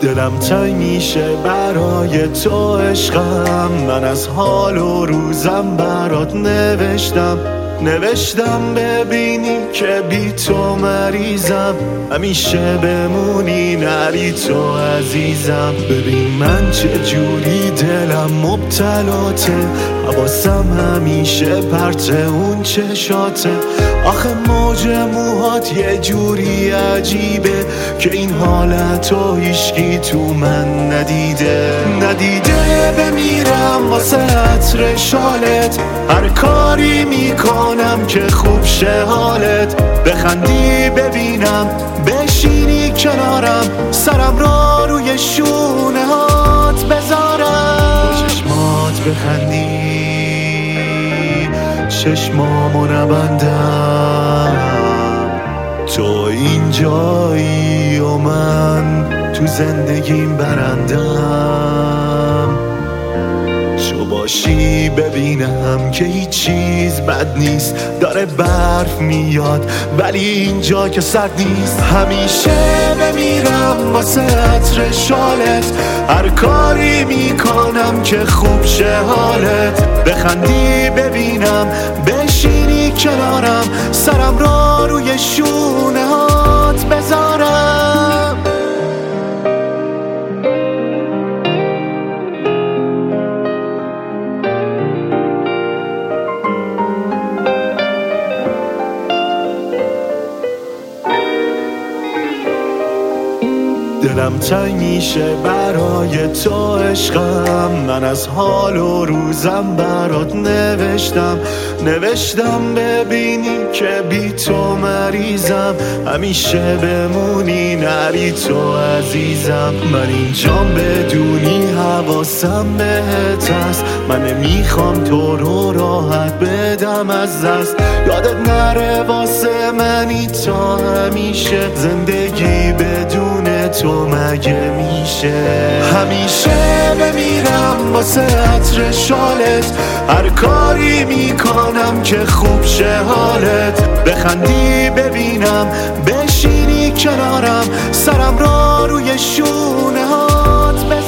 دلم تنگ میشه برای تو عشقم، من از حال و روزم برات نوشتم ببینی که بی تو مریضم، همیشه بمونی نری تو عزیزم. ببین من چه جوری دلم مبتلاته، حواسم همیشه پرت اون چشاته. آخه موج موهات یه جوری عجیبه که این حالتو هیچکی تو من ندیده بمیرم واسه عطر شالت، هر کاری میکنم که خوب شه حالت. بخندی ببینم بشینی کنارم، سرم را روی شونه هات بذارم. با چشمات بخندی چشمامو نبندم، تو اینجایی و من تو زندگیم برندم. تو باشی ببینم که هیچ چیز بد نیست، داره برف میاد ولی اینجا که سرد نیست. همیشه بمیرم واسه عطر شالت، هر کاری میکنم که خوب شه حالت. بخندی ببینم بشینی کنارم، سرم را روی شونه هات بذارم. دلم تنگ میشه برای تو عشقم، من از حال و روزم برات نوشتم ببینی که بی تو مریضم، همیشه بمونی نری تو عزیزم. من اینجام بدونی حواسم بهت هست، من نمیخوام تو رو راحت بدم از دست. یادت نره واسه منی تا همیشه، زندگی بدون تو مگه میشه؟ همیشه بمیرم واسه عطر شالت، هر کاری میکنم که خوب شه حالت. بخندی ببینم بشینی کنارم، سرم را روی شونه هات